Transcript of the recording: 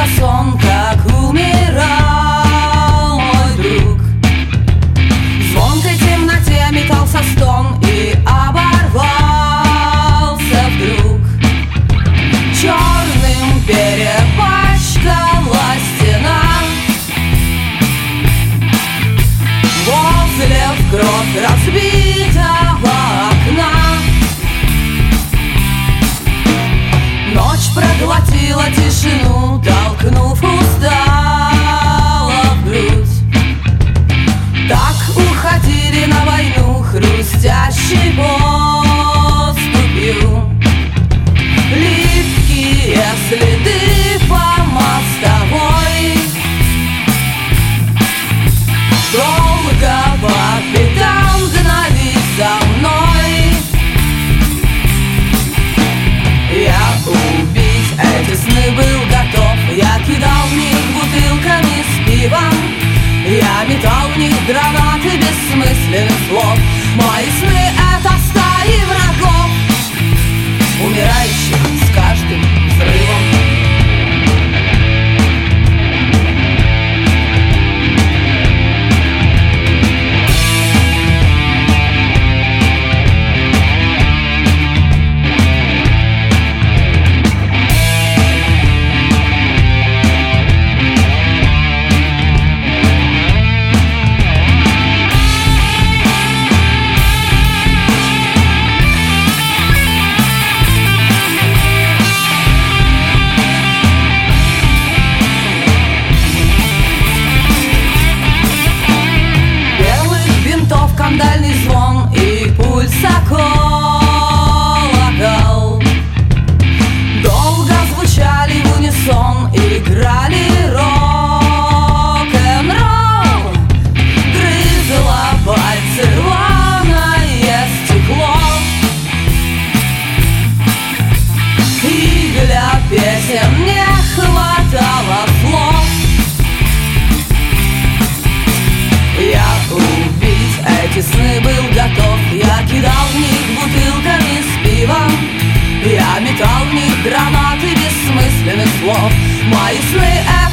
сон, как умирал мой друг. В звонкой темноте метался стон и оборвался вдруг. Черным перепачкалась стена, возле в кровь разбитого окна. Ночь проглотила тишину, толкнув устало в грудь. Так уходили на войну хрустящей поступью. Липкие следы по мостовой, долго по пятам гнались за мной. Я убить эти сны был готов. Я кидал в них бутылками с пивом, я метал в них гранаты бессмысленных слов. Мои сны — это стаи врагов, умирающих с каждым взрывом. Дальний звон и пульса колокол долго звучали в унисон, играли рок-н-ролл. Грызло пальцы рваное стекло, и для песен не хватало слов. Я убить эти сны был готов. Я кидал в них бутылками с пивом, я метал в них гранаты бессмысленных слов. Мои сны —